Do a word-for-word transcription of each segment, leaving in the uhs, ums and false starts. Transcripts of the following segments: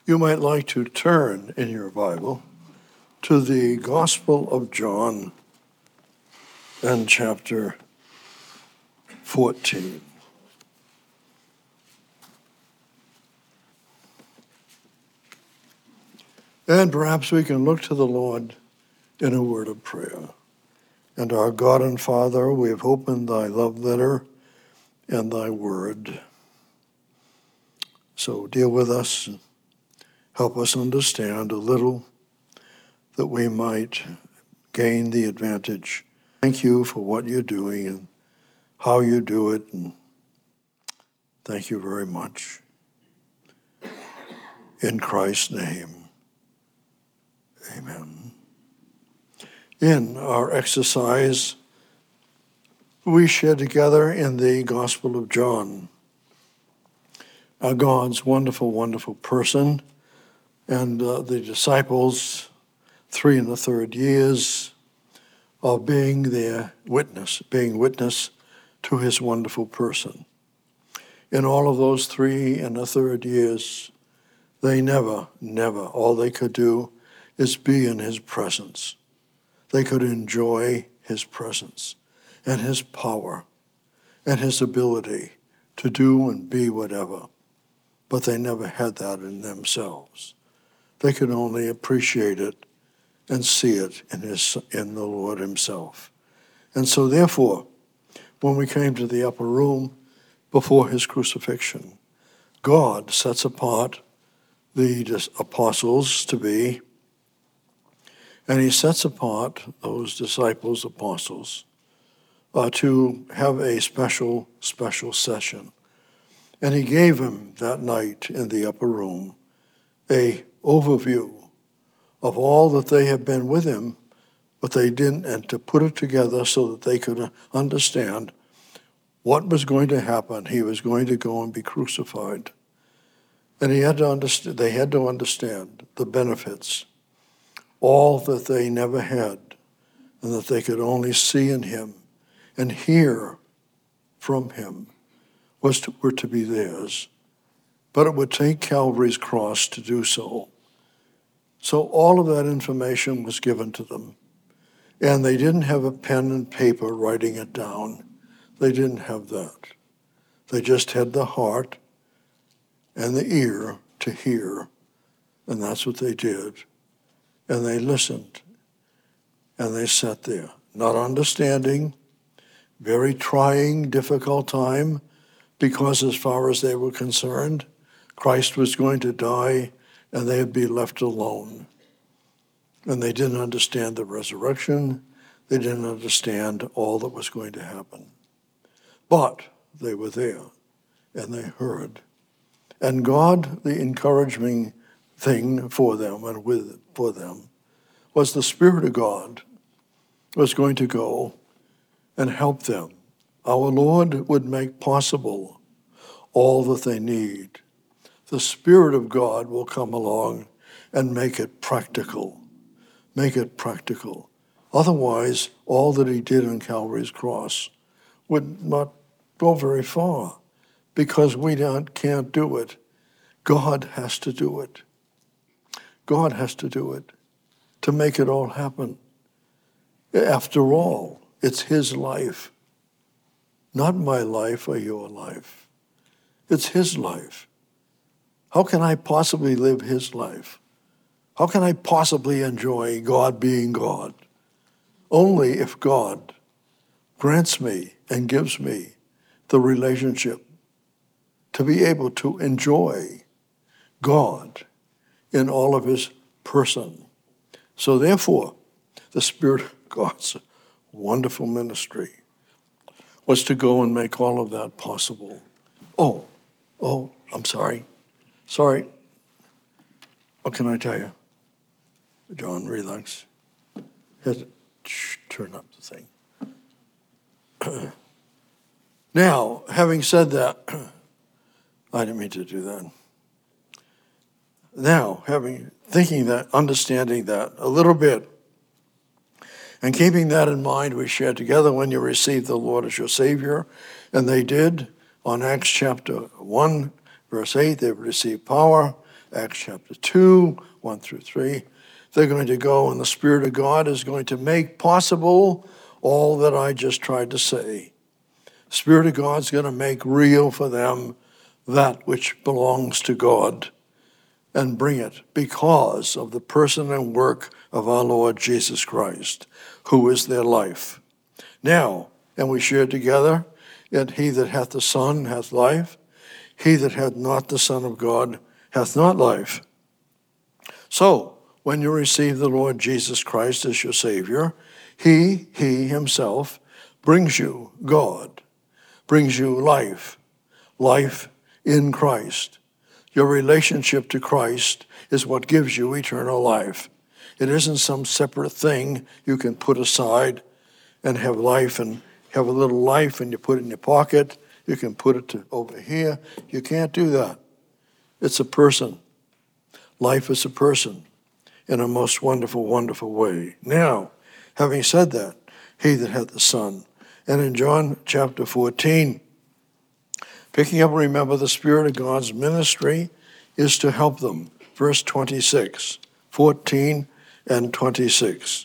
You might like to turn in your Bible to the Gospel of John and chapter fourteen. And perhaps we can look to the Lord in a word of prayer. And our God and Father, we have opened thy love letter and thy word. So deal with us, help us understand a little that we might gain the advantage. Thank you for what you're doing and how you do it, and thank you very much. In Christ's name, amen. In our exercise, we share together in the Gospel of John, uh, God's wonderful, wonderful person, and uh, the disciples, three and a third years, of being their witness, being witness to his wonderful person. In all of those three and a third years, they never, never, all they could do is be in his presence. They could enjoy his presence and his power and his ability to do and be whatever. But they never had that in themselves. They could only appreciate it and see it in his in the Lord himself. And so therefore, when we came to the upper room before his crucifixion, God sets apart the apostles to be, and he sets apart those disciples, apostles, uh, to have a special, special session. And he gave him that night in the upper room a overview of all that they had been with him, but they didn't, and to put it together so that they could understand what was going to happen. He was going to go and be crucified. And he had to understand, they had to understand the benefits, all that they never had, and that they could only see in him and hear from him was to, were to be theirs. But it would take Calvary's cross to do so. So all of that information was given to them. And they didn't have a pen and paper writing it down. They didn't have that. They just had the heart and the ear to hear. And that's what they did. And they listened. And they sat there, not understanding, very trying, difficult time, because as far as they were concerned, Christ was going to die and they'd be left alone. And they didn't understand the resurrection. They didn't understand all that was going to happen. But they were there, and they heard. And God, the encouraging thing for them and with for them, was the Spirit of God was going to go and help them. Our Lord would make possible all that they need. The Spirit of God will come along and make it practical. Make it practical. Otherwise, all that he did on Calvary's cross would not go very far, because we don't, can't do it. God has to do it. God has to do it to make it all happen. After all, it's his life, not my life or your life. It's his life. How can I possibly live his life? How can I possibly enjoy God being God? Only if God grants me and gives me the relationship to be able to enjoy God in all of his person. So therefore, the Spirit of God's wonderful ministry was to go and make all of that possible. Oh, oh, I'm sorry. Sorry. What can I tell you? John, relax. Has it, shh, turn up the thing. Now, having said that, I didn't mean to do that. Now, having thinking that, understanding that a little bit, and keeping that in mind, we shared together when you received the Lord as your Savior, and they did on Acts chapter one, verse eight, they received power Acts chapter two, one through three. They're going to go, and the Spirit of God is going to make possible all that I just tried to say. The Spirit of God's going to make real for them that which belongs to God and bring it because of the person and work of our Lord Jesus Christ, who is their life. Now, and we share together, yet he that hath the Son hath life, he that hath not the Son of God hath not life. So, when you receive the Lord Jesus Christ as your Savior, he, he himself, brings you God, brings you life, life in Christ. Your relationship to Christ is what gives you eternal life. It isn't some separate thing you can put aside and have life and have a little life and you put it in your pocket. You can put it to over here. You can't do that. It's a person. Life is a person in a most wonderful, wonderful way. Now, having said that, he that hath the Son. And in John chapter fourteen, picking up, remember, the Spirit of God's ministry is to help them. Verse twenty-six, fourteen and twenty-six.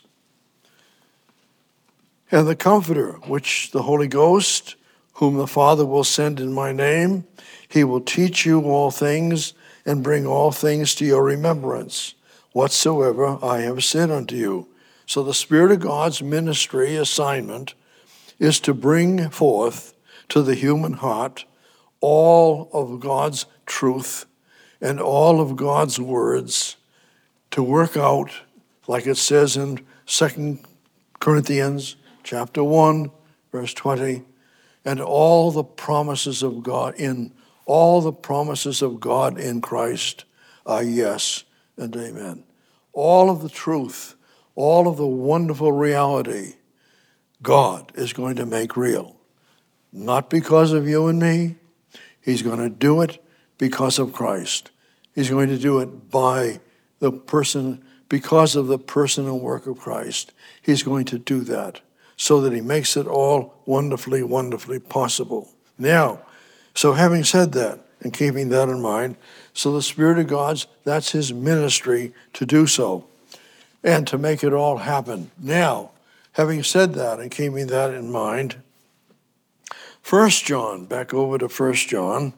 And the Comforter, which the Holy Ghost, whom the Father will send in my name, he will teach you all things and bring all things to your remembrance, whatsoever I have said unto you. So the Spirit of God's ministry assignment is to bring forth to the human heart all of God's truth and all of God's words, to work out, like it says in Second Corinthians chapter one, verse twenty, and all the promises of God in all the promises of God in Christ are yes and amen. All of the truth, all of the wonderful reality, God is going to make real. Not because of you and me. He's going to do it because of Christ. He's going to do it by the person, because of the person and work of Christ. He's going to do that so that he makes it all wonderfully, wonderfully possible. Now, so having said that and keeping that in mind, so the Spirit of God's, that's his ministry to do so and to make it all happen. Now, having said that and keeping that in mind, First John, back over to First John.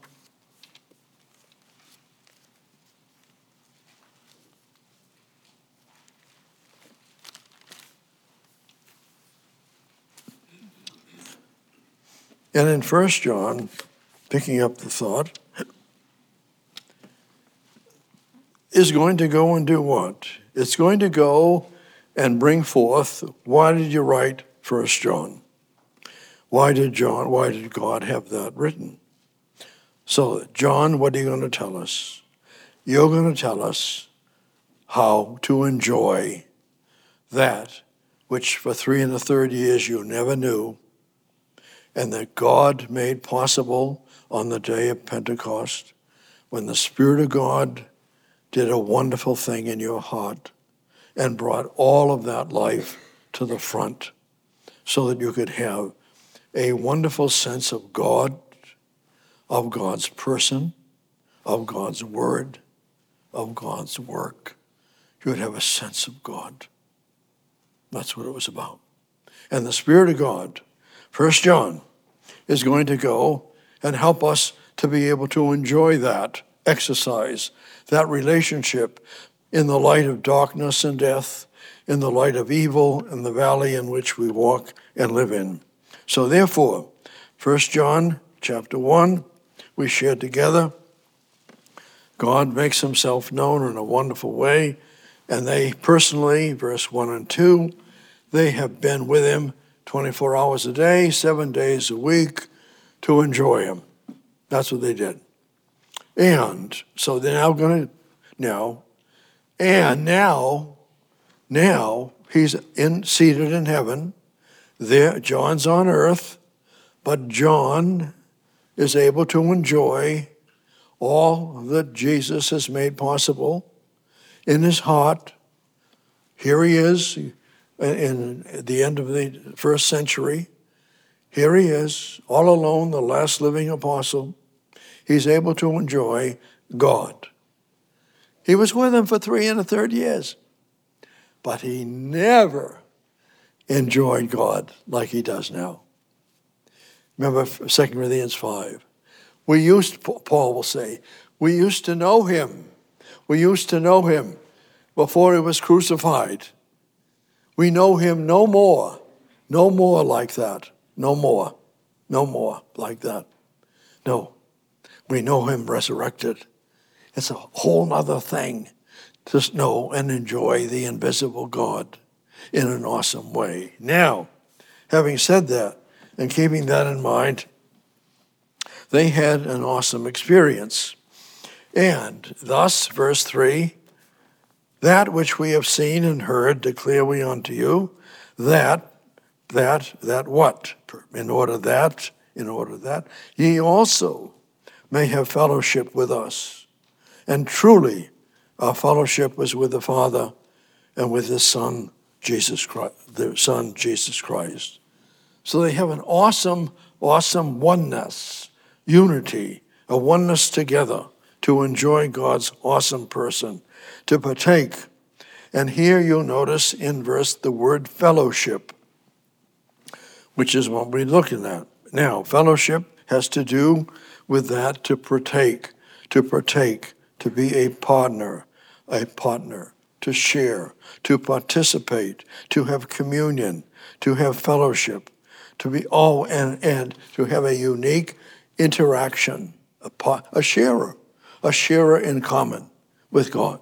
And in First John, picking up the thought, is going to go and do what? It's going to go and bring forth, why did you write First John? Why did John, why did God have that written? So, John, what are you going to tell us? You're going to tell us how to enjoy that which for three and a third years you never knew, and that God made possible on the day of Pentecost, when the Spirit of God did a wonderful thing in your heart and brought all of that life to the front so that you could have a wonderful sense of God, of God's person, of God's word, of God's work. You would have a sense of God. That's what it was about. And the Spirit of God, First John, is going to go and help us to be able to enjoy that exercise, that relationship in the light of darkness and death, in the light of evil, in the valley in which we walk and live in. So therefore, First John chapter one, we shared together. God makes himself known in a wonderful way, and they personally, verse one and two, they have been with him twenty-four hours a day, seven days a week, to enjoy him. That's what they did. And so they're now going to, now, and now, now he's in, seated in heaven. There, John's on earth, but John is able to enjoy all that Jesus has made possible in his heart. Here he is in the end of the first century. Here he is, all alone, the last living apostle. He's able to enjoy God. He was with them for three and a third years. But he never enjoyed God like he does now. Remember Second Corinthians five. We used, Paul will say, we used to know him. We used to know him before he was crucified. We know him no more, no more like that, no more, no more like that. No, we know him resurrected. It's a whole other thing to know and enjoy the invisible God in an awesome way. Now, having said that and keeping that in mind, they had an awesome experience. And thus, verse three, that which we have seen and heard declare we unto you, that, that, that what? In order that, in order that, ye also may have fellowship with us. And truly, our fellowship was with the Father and with his Son, Jesus Christ, the Son, Jesus Christ. So they have an awesome, awesome oneness, unity, a oneness together to enjoy God's awesome person, to partake. And here you'll notice in verse the word fellowship, which is what we're looking at. Now, fellowship has to do with that to partake, to partake, to be a partner, a partner, to share, to participate, to have communion, to have fellowship, to be all and, and to have a unique interaction, a, a sharer, a sharer in common with God.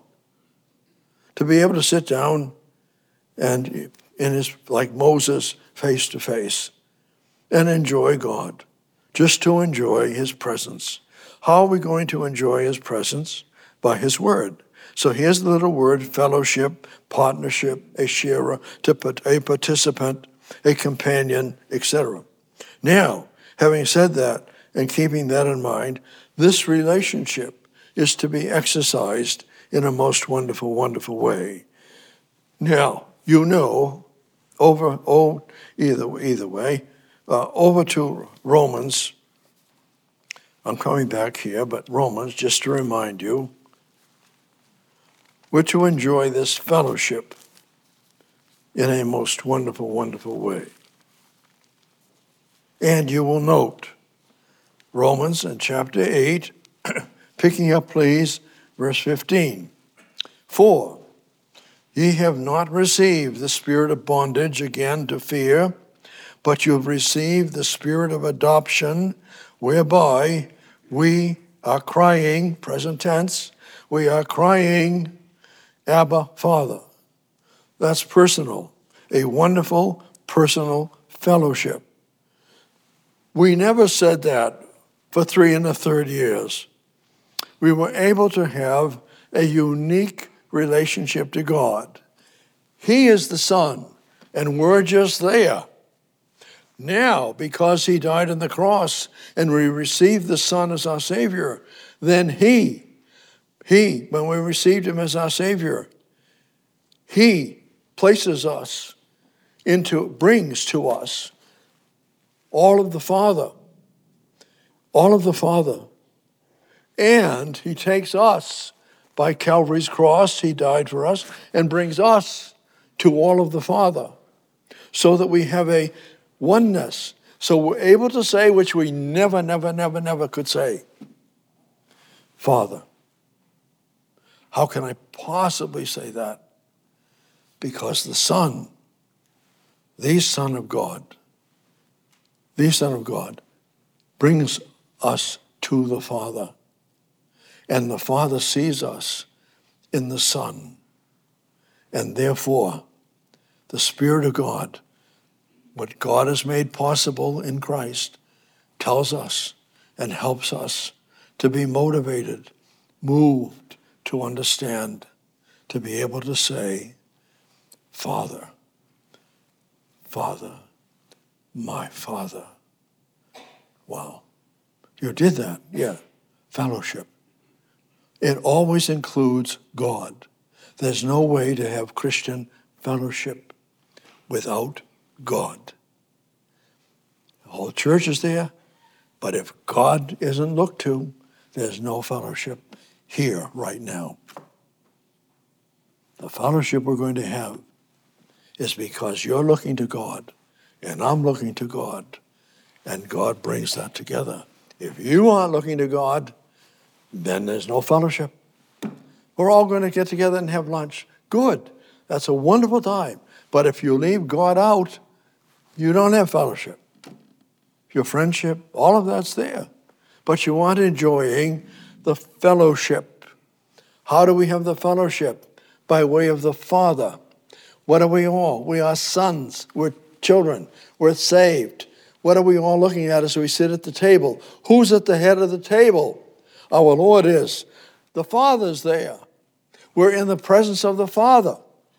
To be able to sit down and in his, like Moses, face to face, and enjoy God, just to enjoy his presence. How are we going to enjoy his presence? By his word. So here's the little word, fellowship, partnership, a sharer, to a participant, a companion, et cetera. Now, having said that and keeping that in mind, this relationship is to be exercised in a most wonderful, wonderful way. Now, you know, over, oh, either, either way, uh, over to Romans. I'm coming back here, but Romans, just to remind you, we're to enjoy this fellowship in a most wonderful, wonderful way. And you will note, Romans in chapter eight, picking up, please, verse fifteen. For ye have not received the spirit of bondage again to fear, but you have received the spirit of adoption, whereby we are crying, present tense, we are crying, Abba, Father. That's personal, a wonderful personal fellowship. We never said that for three and a third years. We were able to have a unique relationship to God. He is the Son, and we're just there. Now, because he died on the cross and we received the Son as our Savior, then he He, when we received him as our Savior, he places us into, brings to us all of the Father, all of the Father. And he takes us by Calvary's cross, he died for us, and brings us to all of the Father, so that we have a oneness. So we're able to say, which we never, never, never, never could say, Father. How can I possibly say that? Because the Son, the Son of God, the Son of God, brings us to the Father. And the Father sees us in the Son. And therefore, the Spirit of God, what God has made possible in Christ, tells us and helps us to be motivated, moved, to understand, to be able to say, Father, Father, my Father. Wow. You did that, yeah. Fellowship. It always includes God. There's no way to have Christian fellowship without God. The whole church is there, but if God isn't looked to, there's no fellowship here right now. The fellowship we're going to have is because you're looking to God and I'm looking to God, and God brings that together. If you aren't looking to God, then there's no fellowship. We're all going to get together and have lunch. Good. That's a wonderful time. But if you leave God out, you don't have fellowship. Your friendship, all of that's there. But you aren't enjoying the fellowship. How do we have the fellowship? By way of the Father. What are we all? We are sons. We're children. We're saved. What are we all looking at as we sit at the table? Who's at the head of the table? Our Lord is. The Father's there. We're in the presence of the Father.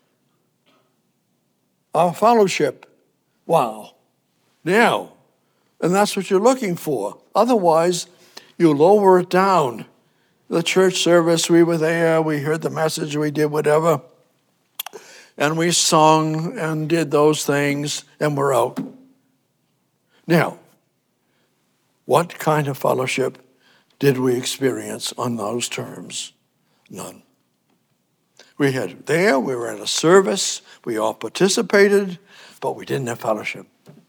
Our fellowship. Wow. Now, and that's what you're looking for. Otherwise, you lower it down. The church service, we were there, we heard the message, we did whatever, and we sung and did those things, and we're out. Now, what kind of fellowship did we experience on those terms? None. We had there, we were at a service, we all participated, but we didn't have fellowship.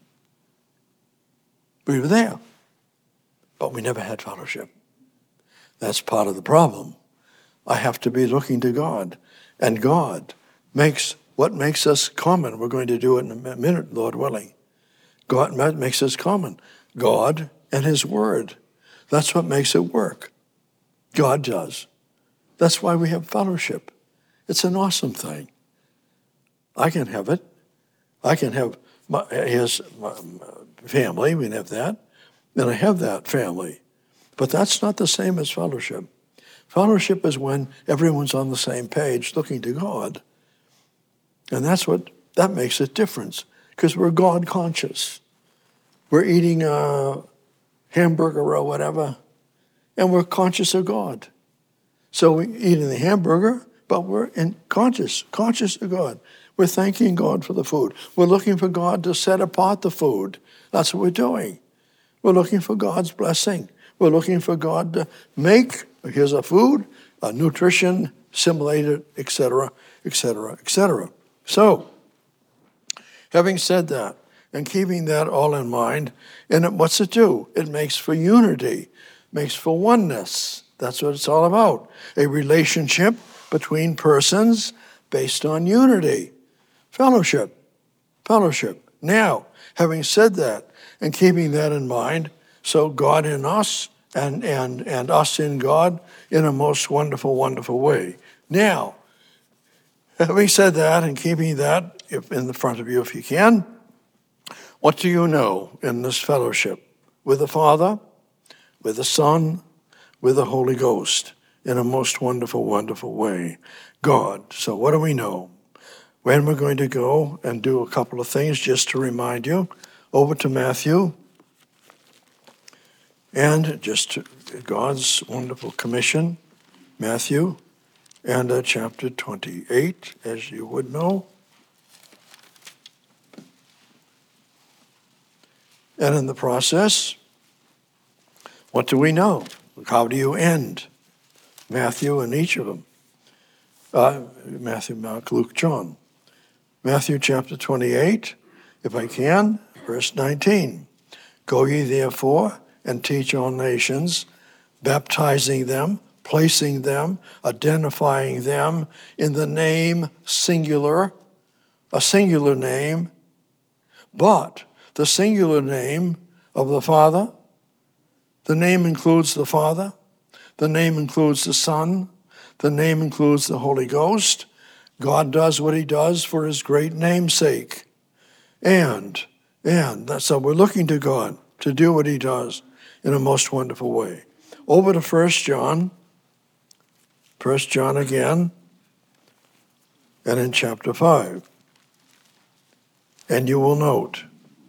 We were there, but we never had fellowship. That's part of the problem. I have to be looking to God, and God makes what makes us common. We're going to do it in a minute, Lord willing. God makes us common. God and his word. That's what makes it work. God does. That's why we have fellowship. It's an awesome thing. I can have it. I can have my, his my family. We can have that. And I have that family. But that's not the same as fellowship. Fellowship is when everyone's on the same page looking to God. And that's what, that makes a difference. Because we're God conscious. We're eating a hamburger or whatever, and we're conscious of God. So we're eating the hamburger, but we're in conscious, conscious of God. We're thanking God for the food. We're looking for God to set apart the food. That's what we're doing. We're looking for God's blessing. We're looking for God to make, here's a food, a nutrition, assimilated, et cetera, et cetera, et cetera. So, having said that, and keeping that all in mind, and it, what's it do? It makes for unity, makes for oneness. That's what it's all about. A relationship between persons based on unity. Fellowship. Fellowship. Now, having said that, and keeping that in mind, so God in us and, and, and us in God in a most wonderful, wonderful way. Now, having said that and keeping that if in the front of you if you can, what do you know in this fellowship? With the Father, with the Son, with the Holy Ghost in a most wonderful, wonderful way. God. So what do we know? When we're going to go and do a couple of things just to remind you, over to Matthew. And just to God's wonderful commission, Matthew, and uh, chapter twenty-eight, as you would know. And in the process, what do we know? How do you end? Matthew and each of them. Uh, Matthew, Mark, Luke, John. Matthew chapter twenty-eight, if I can, verse nineteen. Go ye therefore and teach all nations, baptizing them, placing them, identifying them in the name singular, a singular name, but the singular name of the Father. The name includes the Father. The name includes the Son. The name includes the Holy Ghost. God does what he does for his great name's sake. And, and that's so we're looking to God to do what he does in a most wonderful way. Over to First John. First John again. And in chapter five. And you will note,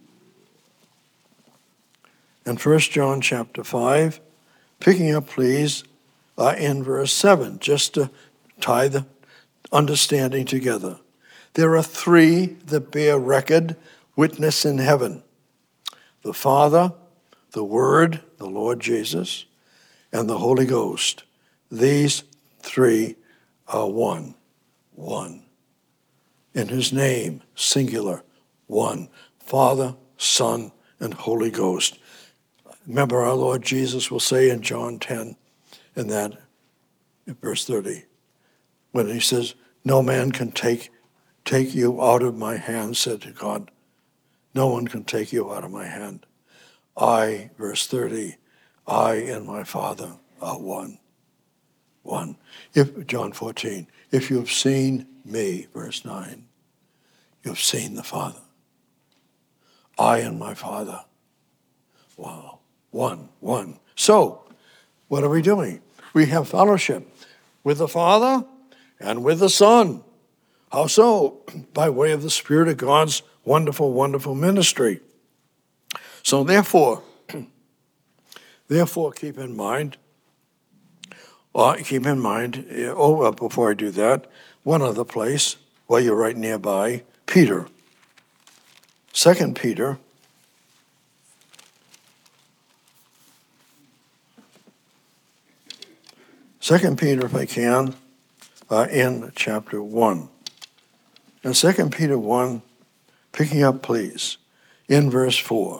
in First John chapter five, picking up, please, uh, in verse seven, just to tie the understanding together. There are three that bear record, witness in heaven. The Father, the Word, the Lord Jesus, and the Holy Ghost. These three are one. one. In his name, singular, one. Father, Son, and Holy Ghost. Remember, our Lord Jesus will say in John ten, in that, in verse thirty, when he says, no man can take, take you out of my hand, said to God. No one can take you out of my hand. I, verse thirty, I and my Father are one. One. If, John fourteen, if you have seen me, verse nine, you have seen the Father. I and my Father. Wow. One, one. So, what are we doing? We have fellowship with the Father and with the Son. How so? By way of the Spirit of God's wonderful, wonderful ministry. So therefore, therefore keep in mind, or keep in mind, oh, before I do that, one other place, while you're right nearby, Peter. Second Peter. Second Peter, if I can, uh, in chapter one. And Second Peter one, picking up, please, in verse four.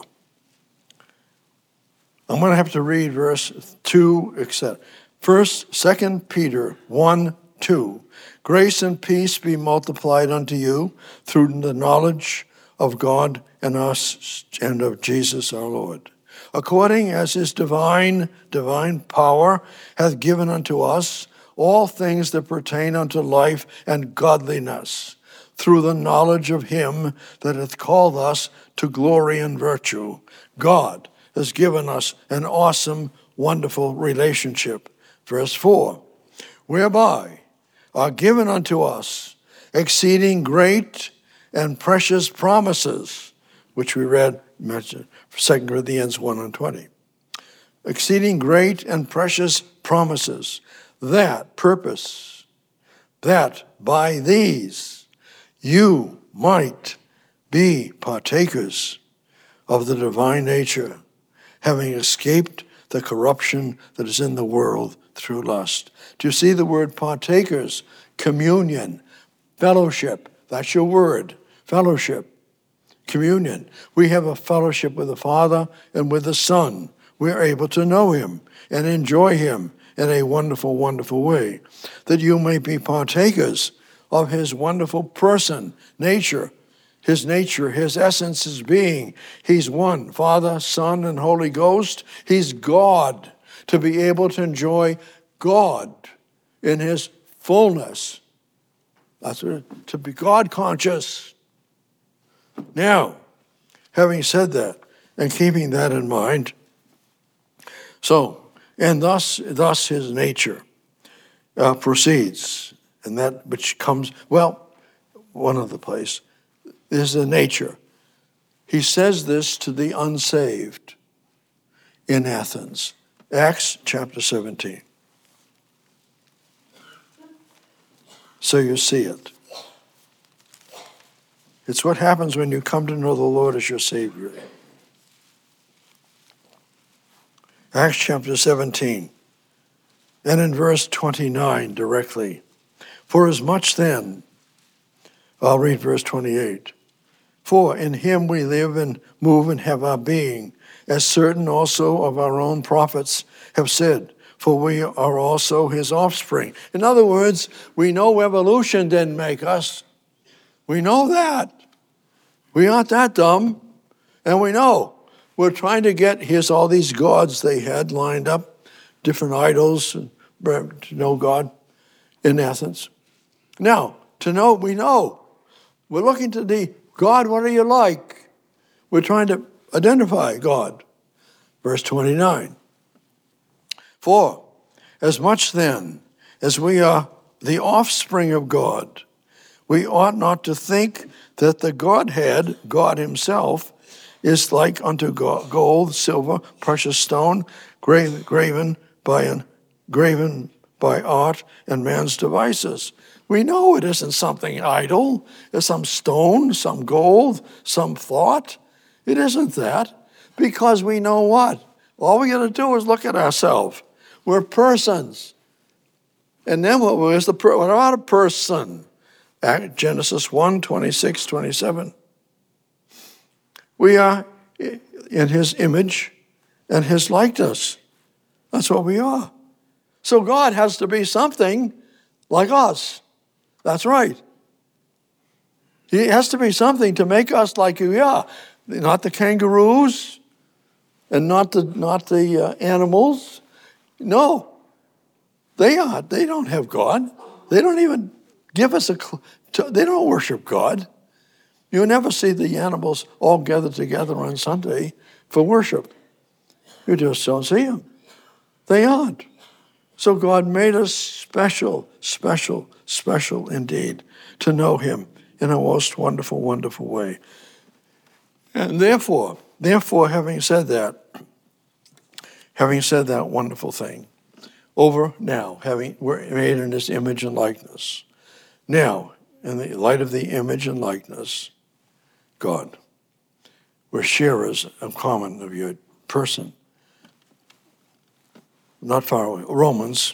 I'm going to have to read verse two, et cetera. First, Second Peter one, two. Grace and peace be multiplied unto you through the knowledge of God and us and of Jesus our Lord, according as his divine, divine power hath given unto us all things that pertain unto life and godliness, through the knowledge of him that hath called us to glory and virtue. God has given us an awesome, wonderful relationship. Verse four, whereby are given unto us exceeding great and precious promises, which we read, mentioned, Second Corinthians one and twenty. Exceeding great and precious promises, that purpose, that by these you might be partakers of the divine nature, having escaped the corruption that is in the world through lust. Do you see the word partakers? Communion, fellowship, that's your word, fellowship, communion. We have a fellowship with the Father and with the Son. We're able to know him and enjoy him in a wonderful, wonderful way, that you may be partakers of his wonderful person, nature, his nature, his essence, his being. He's one, Father, Son, and Holy Ghost. He's God, to be able to enjoy God in his fullness. That's what, to be God conscious. Now, having said that, and keeping that in mind, so, and thus, thus his nature uh, proceeds, and that which comes, well, one other place, is the nature. He says this to the unsaved in Athens. Acts chapter seventeen. So you see it. It's what happens when you come to know the Lord as your Savior. Acts chapter seventeen, and in verse twenty-nine directly. For as much then, I'll read verse twenty-eight. For in him we live and move and have our being, as certain also of our own prophets have said, for we are also his offspring. In other words, we know evolution didn't make us. We know that. We aren't that dumb. And we know. We're trying to get, here's all these gods they had lined up, different idols, to know God in Athens. Now, to know, we know. We're looking to the God, what are you like? We're trying to identify God. Verse twenty-nine. For as much then as we are the offspring of God, we ought not to think that the Godhead, God himself, is like unto gold, silver, precious stone, graven, graven by an, graven by art and man's devices. We know it isn't something idle. It's some stone, some gold, some thought. It isn't that, because we know what? All we got to do is look at ourselves. We're persons. And then what is the what about a person? Genesis one, twenty-six, twenty-seven. We are in his image and his likeness. That's what we are. So God has to be something like us. That's right. He has to be something to make us like we are. Not the kangaroos and not the, not the uh, animals. No. They are. They don't have God. They don't even give us a... They don't worship God. You never see the animals all gathered together on Sunday for worship. You just don't see them. They aren't. So God made us special, special, special indeed to know him in a most wonderful, wonderful way. And therefore, therefore, having said that, having said that wonderful thing, over now, having we're made in his image and likeness. Now, in the light of the image and likeness, God, we're sharers of common of your person. Not far away. Romans,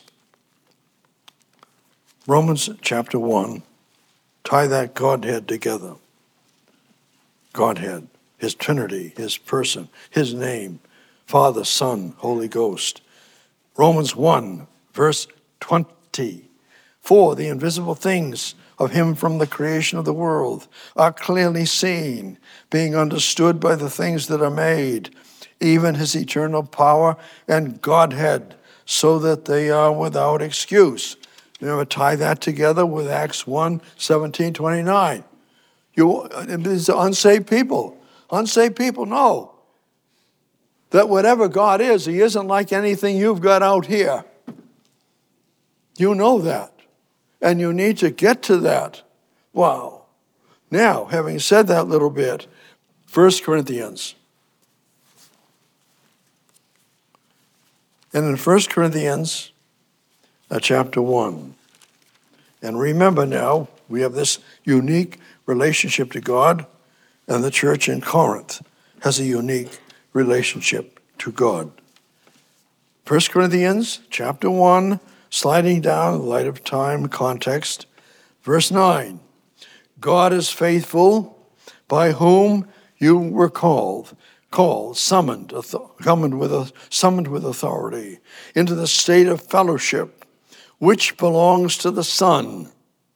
Romans chapter one, tie that Godhead together. Godhead, his Trinity, his person, his name, Father, Son, Holy Ghost. Romans one, verse twenty. For the invisible things of him from the creation of the world are clearly seen, being understood by the things that are made, even his eternal power and Godhead, so that they are without excuse. Remember, tie that together with Acts one, seventeen, twenty-nine. You, these are unsaved people. Unsaved people know that whatever God is, he isn't like anything you've got out here. You know that. And you need to get to that. Wow. Now, having said that little bit, First Corinthians. And in First Corinthians, uh, chapter one. And remember now, we have this unique relationship to God, and the church in Corinth has a unique relationship to God. First Corinthians, chapter one, sliding down in the light of time context, verse nine. God is faithful, by whom you were called, called, summoned, summoned with, summoned with authority, into the state of fellowship, which belongs to the Son.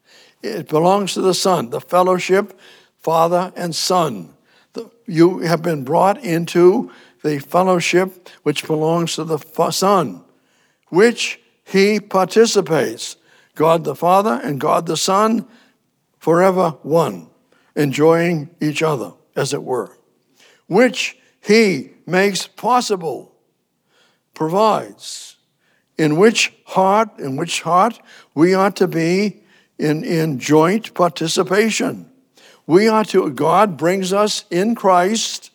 It belongs to the Son, the fellowship, Father and Son. The, you have been brought into the fellowship which belongs to the Son, which he participates. God the Father and God the Son, forever one, enjoying each other, as it were, which he makes possible, provides, in which heart, in which heart we ought to be in, in joint participation. We are to, God brings us in Christ,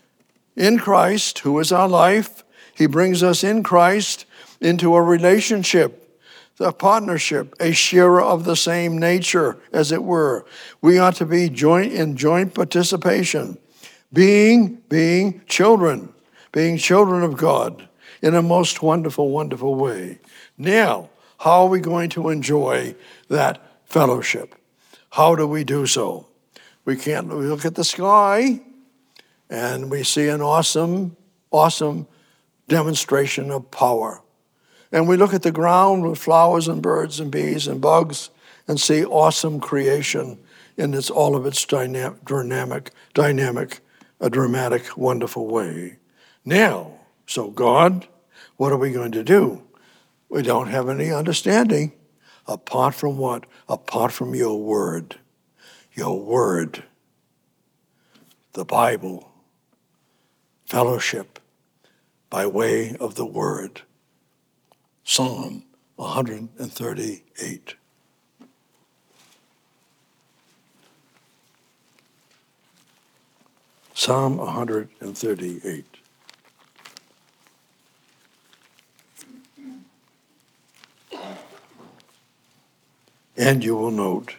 in Christ, who is our life. He brings us in Christ into a relationship, a partnership, a sharer of the same nature, as it were. We ought to be joint in joint participation, being, being children, being children of God in a most wonderful, wonderful way. Now, how are we going to enjoy that fellowship? How do we do so? We can't, we look at the sky and we see an awesome, awesome demonstration of power. And we look at the ground with flowers and birds and bees and bugs and see awesome creation in its all of its dynamic, dynamic, dynamic, a dramatic, wonderful way. Now, so God, what are we going to do? We don't have any understanding apart from what? Apart from your word. Your word. The Bible. Fellowship by way of the word. Psalm one thirty-eight. Psalm one thirty-eight. And you will note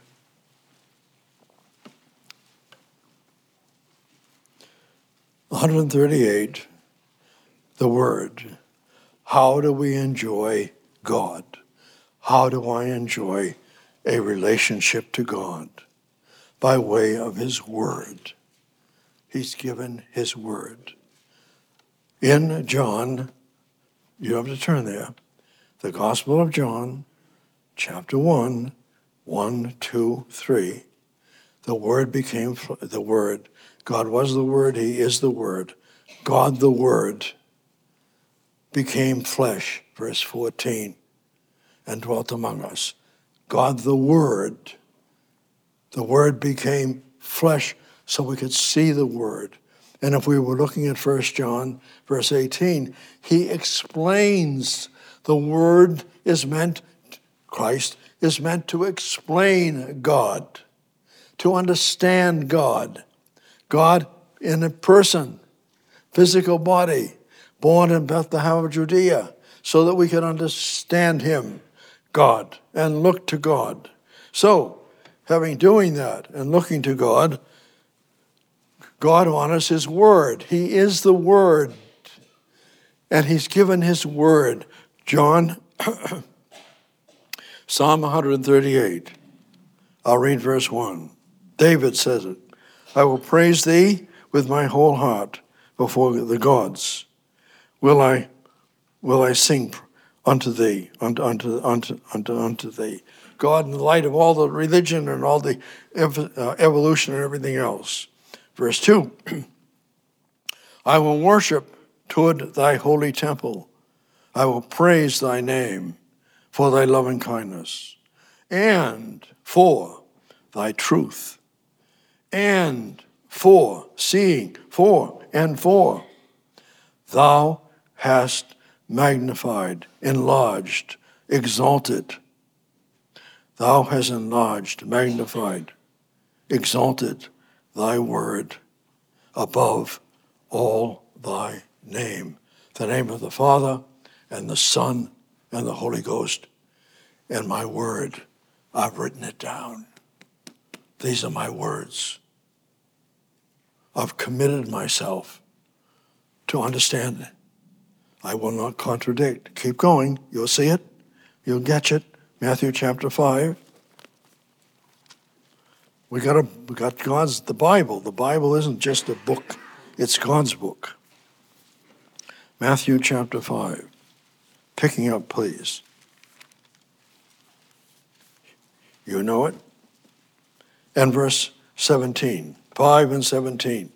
one thirty-eight, the word. How do we enjoy God? How do I enjoy a relationship to God by way of his word. He's given his word. In John, you have to turn there, the Gospel of John, chapter one, one, two, three, the Word became the Word. God was the Word, he is the Word. God the Word became flesh, verse fourteen, and dwelt among us. God the Word, the Word became flesh so we could see the Word. And if we were looking at First John, verse eighteen, he explains the Word is meant, Christ is meant to explain God, to understand God. God in a person, physical body, born in Bethlehem of Judea, so that we can understand him, God, and look to God. So, having doing that and looking to God, God honors his word. He is the word. And he's given his word. John, Psalm one thirty-eight. I'll read verse one. David says it. I will praise thee with my whole heart before the gods. Will I will I sing unto thee, unto, unto, unto, unto, unto thee. God, in the light of all the religion and all the ev- uh, evolution and everything else. Verse two, I will worship toward thy holy temple. I will praise thy name for thy loving kindness and for thy truth and for, seeing, for, and for. Thou hast magnified, enlarged, exalted. Thou hast enlarged, magnified, exalted thy word above all thy name. The name of the Father and the Son and the Holy Ghost. And my word, I've written it down. These are my words. I've committed myself to understand it. I will not contradict. Keep going. You'll see it. You'll get it. Matthew chapter five. We got a, we got God's, the Bible. The Bible isn't just a book. It's God's book. Matthew chapter five. Picking up, please. You know it. And verse seventeen. five and seventeen.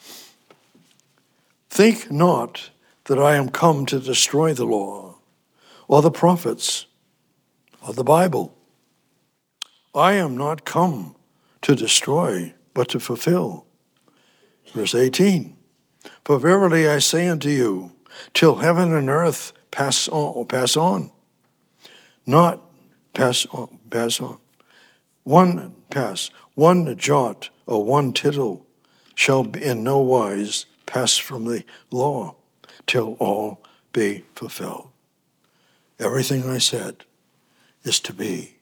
Think not that I am come to destroy the law or the prophets or the Bible. I am not come to destroy, but to fulfill. Verse eighteen. For verily I say unto you, till heaven and earth pass on, pass on, not pass on, pass on. One pass, one jot or one tittle shall in no wise pass from the law till all be fulfilled. Everything I said is to be.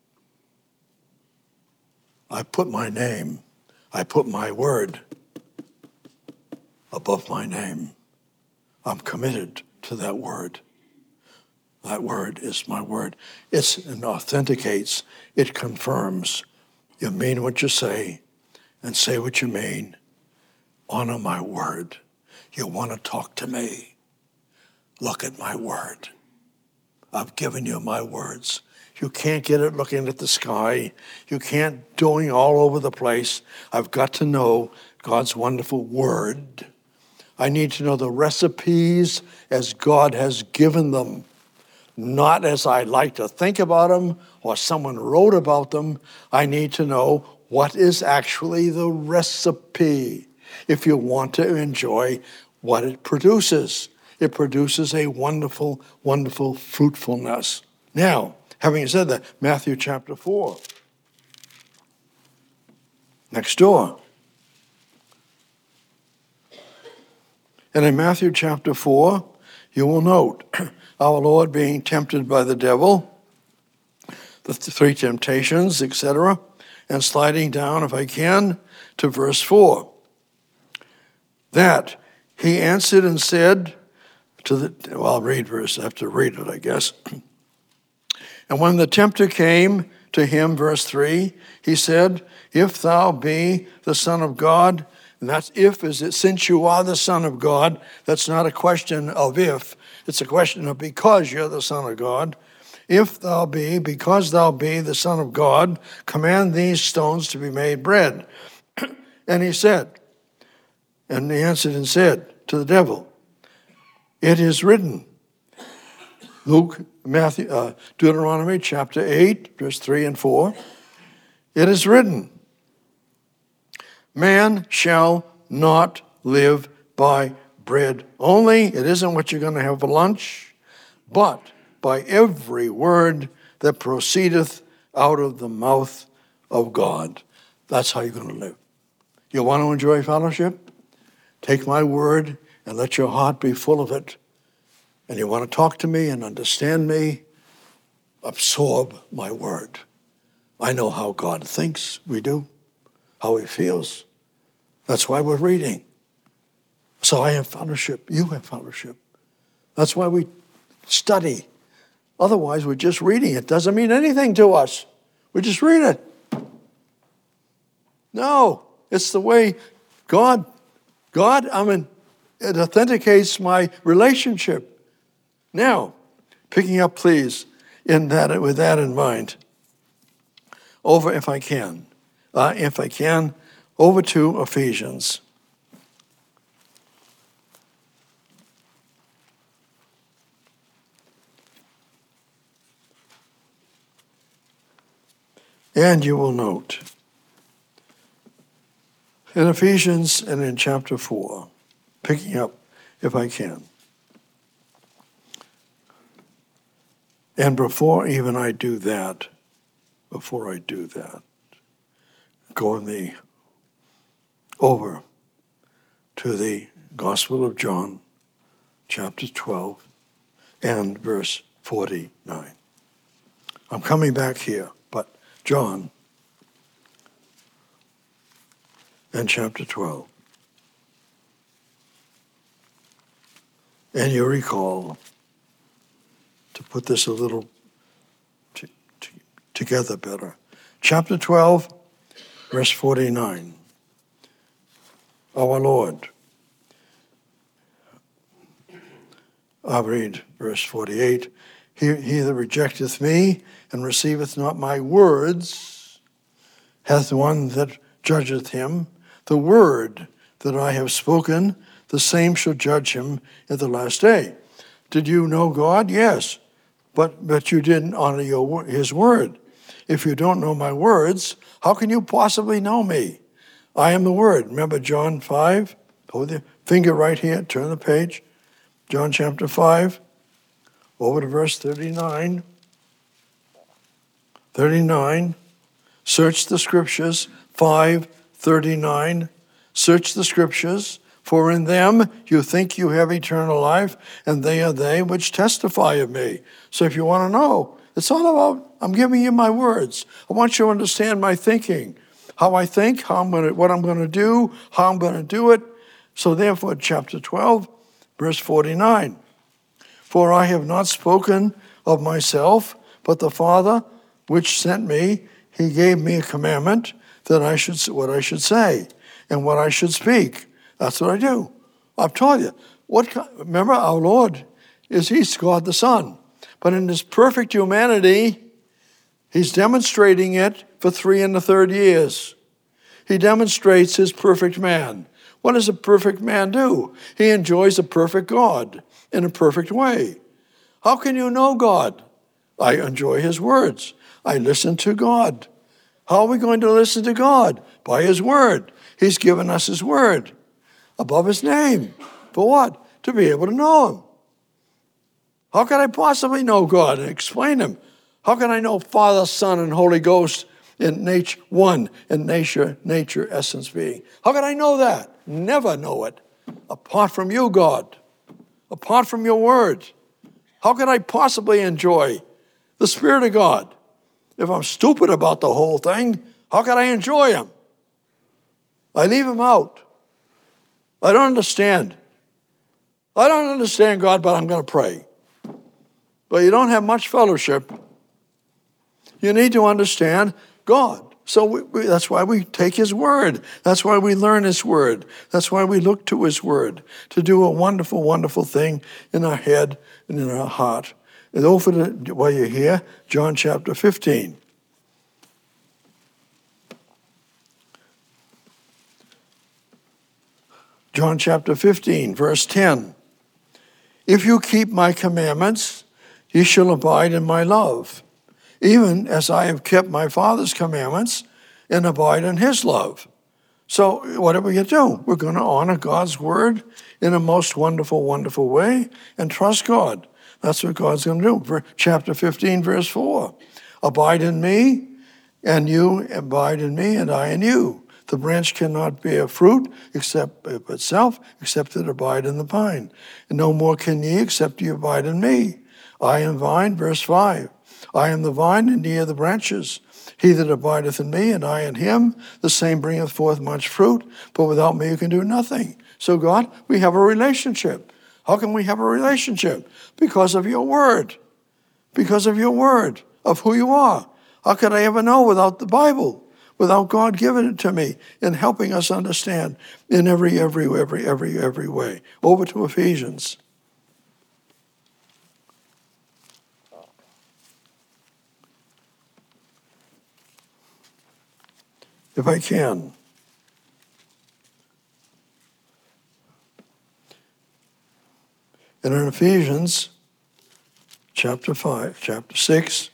I put my name, I put my word above my name. I'm committed to that word. That word is my word. It's, it authenticates, it confirms. You mean what you say and say what you mean. Honor my word. You want to talk to me? Look at my word. I've given you my words. You can't get it looking at the sky. You can't doing all over the place. I've got to know God's wonderful word. I need to know the recipes as God has given them, not as I like to think about them or someone wrote about them. I need to know what is actually the recipe if you want to enjoy what it produces. It produces a wonderful, wonderful fruitfulness. Now, having said that, Matthew chapter four. Next door. And in Matthew chapter four, you will note our Lord being tempted by the devil, the three temptations, et cetera, and sliding down, if I can, to verse four. That he answered and said to the, well, I'll read verse, I have to read it, I guess. And when the tempter came to him, verse three, he said, if thou be the Son of God, and that's if, is it since you are the Son of God, that's not a question of if, it's a question of because you're the Son of God. If thou be, because thou be the Son of God, command these stones to be made bread. And he said, and he answered and said to the devil, it is written, Luke, Matthew, uh, Deuteronomy chapter eight, verse three and four, it is written, man shall not live by bread only. It isn't what you're going to have for lunch, but by every word that proceedeth out of the mouth of God. That's how you're going to live. You want to enjoy fellowship? Take my word and let your heart be full of it. And you want to talk to me and understand me? Absorb my word. I know how God thinks, we do, how he feels. That's why we're reading. So I have fellowship, you have fellowship. That's why we study. Otherwise, we're just reading. It doesn't mean anything to us. We just read it. No, it's the way God, God, I mean, it authenticates my relationship. Now, picking up, please, in that with that in mind, over, if I can, uh, if I can, over to Ephesians. And you will note, in Ephesians and in chapter four, picking up, if I can, and before even I do that, before I do that, going the over to the Gospel of John, chapter twelve, and verse forty-nine. I'm coming back here, but John and chapter twelve. And you recall, to put this a little t- t- together better, chapter twelve, verse forty-nine. Our Lord. I'll read verse forty-eight. He, he that rejecteth me and receiveth not my words hath one that judgeth him. The word that I have spoken, the same shall judge him at the last day. Did you know God? Yes. But, but you didn't honor your, his word. If you don't know my words, how can you possibly know me? I am the word. Remember John five? Hold the finger right here. Turn the page. John chapter five. Over to verse thirty-nine. thirty-nine. Search the scriptures. five thirty-nine. Search the scriptures, for in them you think you have eternal life, and they are they which testify of me. So if you want to know, it's all about, I'm giving you my words. I want you to understand my thinking, how I think, how I'm going to, what I'm going to do, how I'm going to do it. So therefore, chapter twelve, verse forty-nine. For I have not spoken of myself, but the Father which sent me, he gave me a commandment that I should, what I should say and what I should speak. That's what I do. I've told you. What? Remember, our Lord is He's God the Son. But in His perfect humanity, He's demonstrating it for three and a third years. He demonstrates His perfect man. What does a perfect man do? He enjoys a perfect God in a perfect way. How can you know God? I enjoy His words. I listen to God. How are we going to listen to God? By His word. He's given us His word above His name. For what? To be able to know Him. How can I possibly know God and explain Him? How can I know Father, Son, and Holy Ghost in nature one, in nature, nature, essence, being? How can I know that? Never know it. Apart from you, God. Apart from your word. How can I possibly enjoy the Spirit of God? If I'm stupid about the whole thing, how can I enjoy Him? I leave Him out. I don't understand. I don't understand God, but I'm going to pray. But you don't have much fellowship. You need to understand God. So we, we, that's why we take his word. That's why we learn his word. That's why we look to his word to do a wonderful, wonderful thing in our head and in our heart. And over the, while you're here, John chapter fifteen. John chapter fifteen, verse ten. If you keep my commandments, ye shall abide in my love, even as I have kept my Father's commandments and abide in his love. So what are we going to do? We're going to honor God's word in a most wonderful, wonderful way and trust God. That's what God's going to do. Chapter fifteen, verse four. Abide in me, and you abide in me, and I in you. The branch cannot bear fruit except of itself, except it abide in the vine. And no more can ye, except ye abide in me. I am vine, verse five. I am the vine, and ye are the branches. He that abideth in me, and I in him, the same bringeth forth much fruit, but without me you can do nothing. So God, we have a relationship. How can we have a relationship? Because of your word. Because of your word, of who you are. How could I ever know without the Bible? Without God giving it to me and helping us understand in every, every, every, every, every way. Over to Ephesians. If I can. And in Ephesians chapter five, chapter six,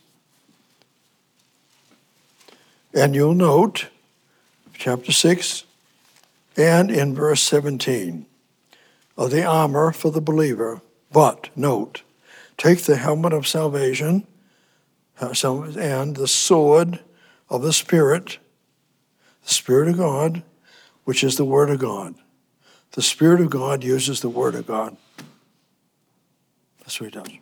and you'll note, chapter six, and in verse seventeen, of the armor for the believer. But, note, take the helmet of salvation and the sword of the Spirit, the Spirit of God, which is the Word of God. The Spirit of God uses the Word of God. That's what he does.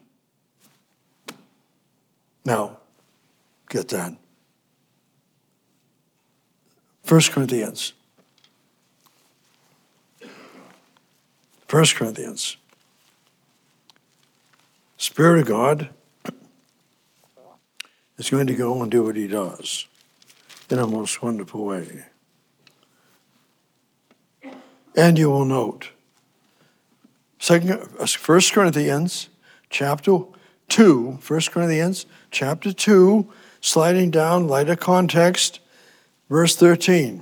Now, get that. First Corinthians. First Corinthians. Spirit of God is going to go and do what he does in a most wonderful way. And you will note, First Corinthians chapter two, First Corinthians chapter two, sliding down, lighter context, verse thirteen.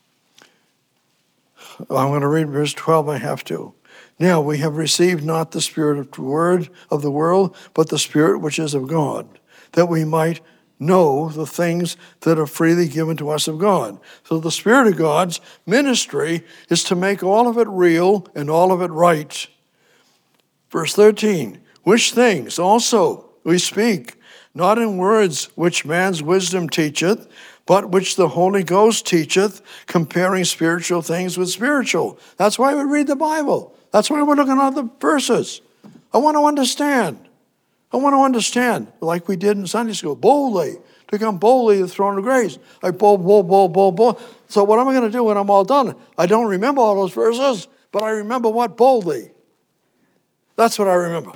I'm going to read verse twelve, I have to. Now we have received not the spirit of the word of the world, but the Spirit which is of God, that we might know the things that are freely given to us of God. So the Spirit of God's ministry is to make all of it real and all of it right. Verse thirteen, which things also we speak, not in words which man's wisdom teacheth, but which the Holy Ghost teacheth, comparing spiritual things with spiritual. That's why we read the Bible. That's why we're looking at the verses. I want to understand. I want to understand, like we did in Sunday school, boldly, to come boldly to the throne of grace. I bold, bold, bold, bold, bold. So what am I going to do when I'm all done? I don't remember all those verses, but I remember what? Boldly. That's what I remember.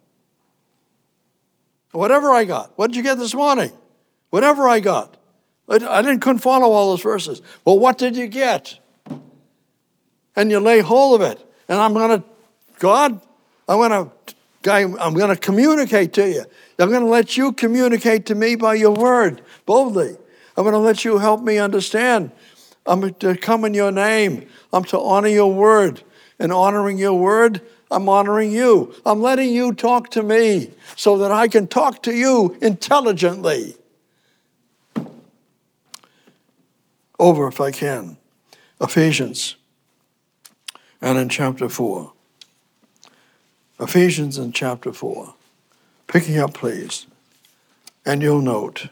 Whatever I got. What did you get this morning? Whatever I got. I, I didn't couldn't follow all those verses. Well, what did you get? And you lay hold of it. And I'm going to, God, I'm going to, I'm going to communicate to you. I'm going to let you communicate to me by your word, boldly. I'm going to let you help me understand. I'm to come in your name. I'm to honor your word. And honoring your word, I'm honoring you. I'm letting you talk to me so that I can talk to you intelligently. Over, if I can, Ephesians, and in chapter four. Ephesians in chapter four. Picking up, please. And you'll note.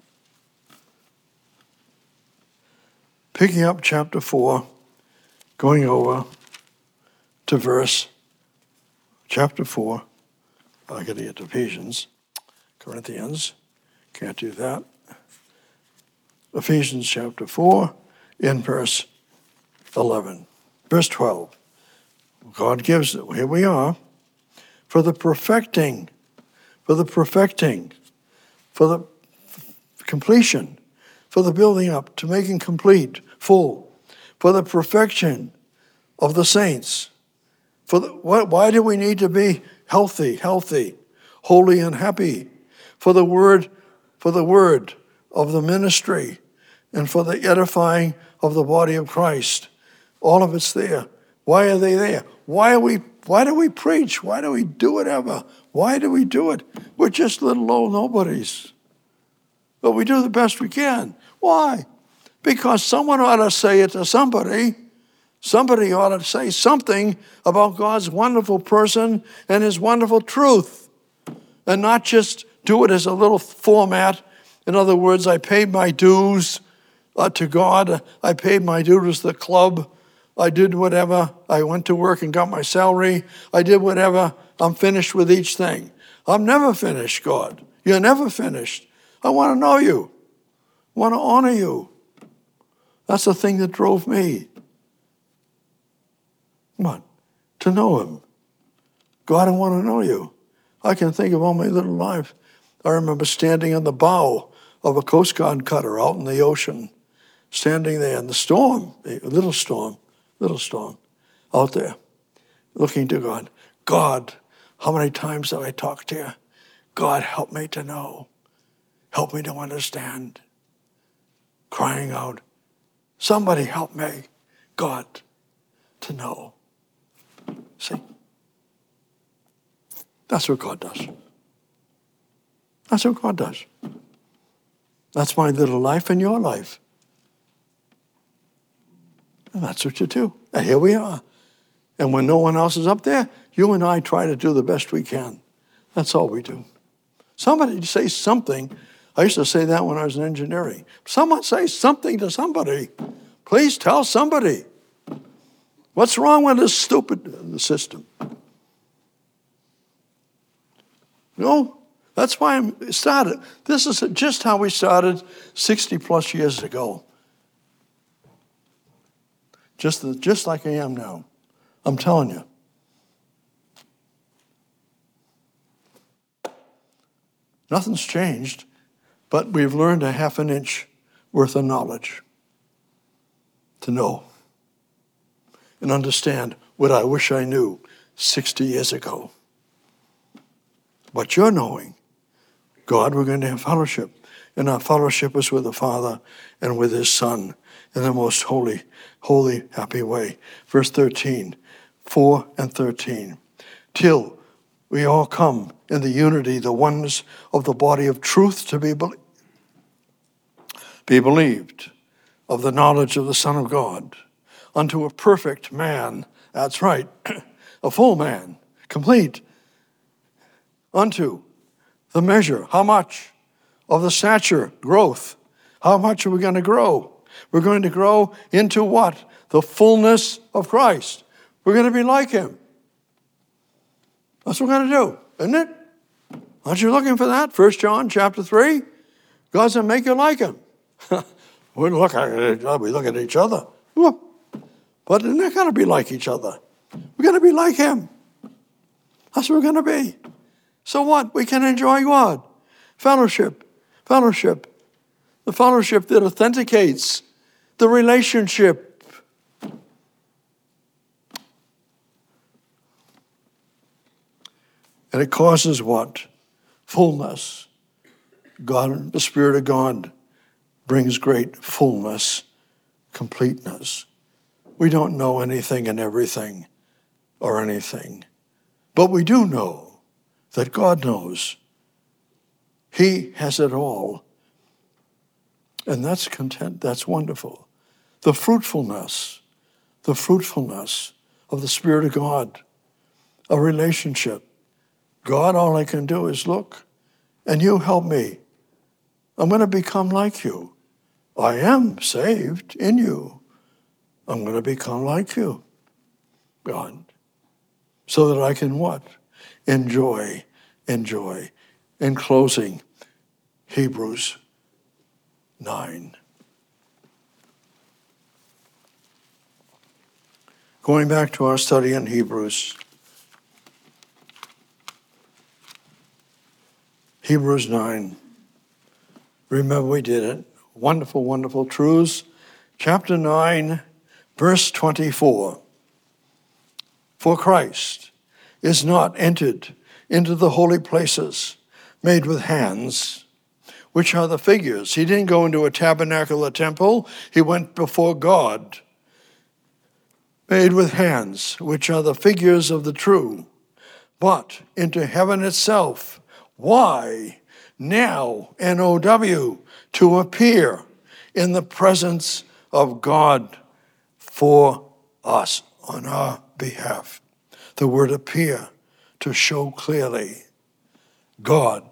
Picking up chapter four, going over to verse, chapter four. I got to get to Ephesians, Corinthians. Can't do that. Ephesians chapter four, in verse eleven. Verse twelve. God gives it. Here we are. For the perfecting, for the perfecting, for the completion, for the building up, to making complete, full, for the perfection of the saints. For the, why, why do we need to be healthy, healthy, holy and happy? For the word, for the word of the ministry, and for the edifying of the body of Christ. All of it's there. Why are they there? Why are we? Why do we preach? Why do we do whatever? Why do we do it? We're just little old nobodies. But we do the best we can. Why? Because someone ought to say it to somebody. Somebody ought to say something about God's wonderful person and his wonderful truth, and not just do it as a little format. In other words, I paid my dues uh, to God. I paid my dues to the club. I did whatever. I went to work and got my salary. I did whatever. I'm finished with each thing. I'm never finished, God. You're never finished. I want to know you. I want to honor you. That's the thing that drove me. Come on, to know him. God, I want to know you. I can think of all my little life. I remember standing on the bow of a Coast Guard cutter out in the ocean, standing there in the storm, a little storm, little storm, out there, looking to God. God, how many times have I talked to you? God, help me to know. Help me to understand. Crying out, somebody help me, God, to know. See? That's what God does. That's what God does. That's my little life and your life. And that's what you do. And here we are. And when no one else is up there, you and I try to do the best we can. That's all we do. Somebody say something. I used to say that when I was in engineering. Someone say something to somebody. Please tell somebody. What's wrong with this stupid system? No, that's why I started. This is just how we started sixty plus years ago. Just, the, just like I am now. I'm telling you. Nothing's changed, but we've learned a half an inch worth of knowledge to know and understand what I wish I knew sixty years ago. But you're knowing, God, we're going to have fellowship. And our fellowship is with the Father and with his Son in the most holy, holy, happy way. Verse thirteen, four and thirteen. Till we all come in the unity, the oneness of the body of truth to be, be- be believed, of the knowledge of the Son of God, unto a perfect man, that's right, a full man, complete, unto the measure, how much? Of the stature, growth. How much are we going to grow? We're going to grow into what? The fullness of Christ. We're going to be like him. That's what we're going to do, isn't it? Aren't you looking for that? First John chapter three. God's going to make you like him. we look at we look at each other. But they're not going to be like each other. We're going to be like him. That's what we're going to be. So what? We can enjoy God. Fellowship. Fellowship. The fellowship that authenticates the relationship. And it causes what? Fullness. God, the Spirit of God brings great fullness, completeness. We don't know anything and everything or anything. But we do know that God knows. He has it all. And that's content. That's wonderful. The fruitfulness, the fruitfulness of the Spirit of God, a relationship. God, all I can do is look, and you help me. I'm going to become like you. I am saved in you. I'm going to become like you, God, so that I can what? Enjoy, enjoy. In closing, Hebrews nine. Going back to our study in Hebrews. Hebrews nine. Remember we did it. Wonderful, wonderful truths. Chapter nine, verse twenty-four. For Christ is not entered into the holy places made with hands, which are the figures. He didn't go into a tabernacle or temple. He went before God, made with hands, which are the figures of the true, but into heaven itself. Why? Now, N O W, to appear in the presence of God for us, on our behalf. The word appear, to show clearly. God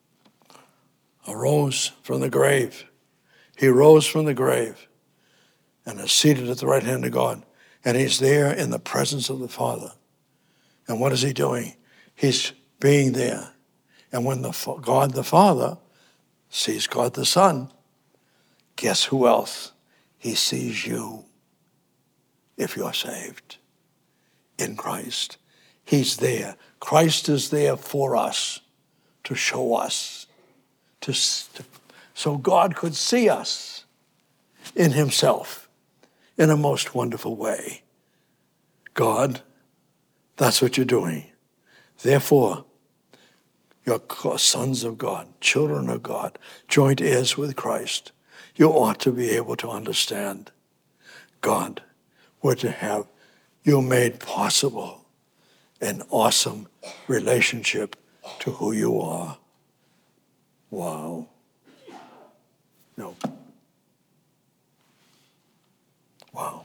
arose from the grave. He rose from the grave and is seated at the right hand of God. And he's there in the presence of the Father. And what is he doing? He's being there. And when the God the Father sees God the Son, guess who else? He sees you if you're saved in Christ. He's there. Christ is there for us, to show us, to, to so God could see us in himself in a most wonderful way. God, that's what you're doing. Therefore, you're sons of God, children of God, joint heirs with Christ. You ought to be able to understand God were to have you made possible an awesome relationship to who you are. Wow. No. Wow.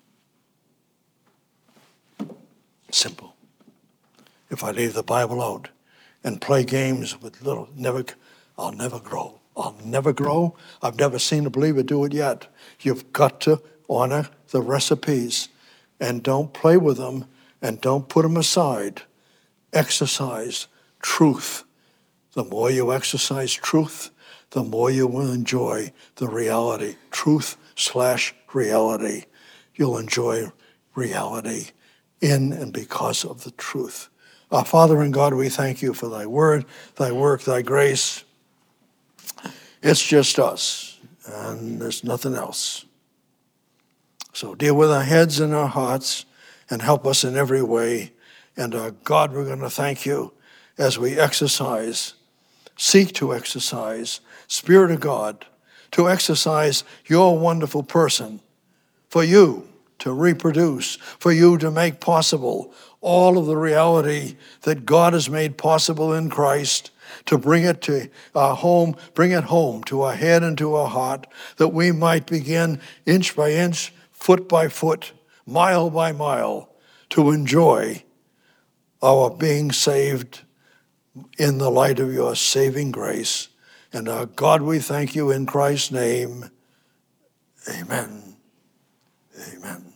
Simple. If I leave the Bible out and play games with little, never, I'll never grow. I'll never grow. I've never seen a believer do it yet. You've got to honor the recipes and don't play with them and don't put them aside. Exercise truth. The more you exercise truth, the more you will enjoy the reality. Truth slash reality. You'll enjoy reality in and because of the truth. Our Father in God, we thank you for thy word, thy work, thy grace. It's just us, and there's nothing else. So deal with our heads and our hearts and help us in every way. And our God, we're going to thank you as we exercise, seek to exercise, Spirit of God, to exercise your wonderful person for you to reproduce, for you to make possible all of the reality that God has made possible in Christ, to bring it to our home, bring it home to our head and to our heart, that we might begin inch by inch, foot by foot, mile by mile, to enjoy our being saved in the light of your saving grace. And our God, we thank you in Christ's name. Amen. Amen.